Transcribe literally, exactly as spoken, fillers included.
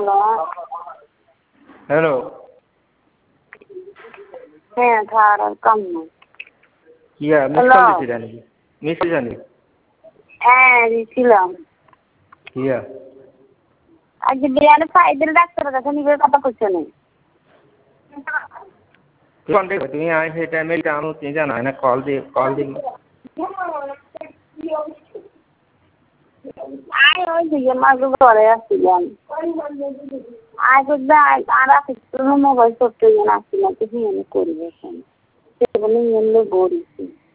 hello হ্যাঁ খাওয়ার আর কাম নাই ইয়া মিস কল দিছিলা নাকি মিস জানি হ্যাঁ দিছিলাম ইয়া আজ বিয়ানে ফাইদের ডাক্তারের কাছে নিবে কথা কইছো না কন্ট্যাক্ট তুমি আই সেই টাইমে জানো তুমি জানা না কল দি কল দি আই ওই দিকে মাঝে ঘরে আসছিলাম আই বুঝবা আর আসছিল মোবাইল করতে গিয়ে আসছিলাম তো নিয়ে করবে সেগুলো নিয়ে বড়িছি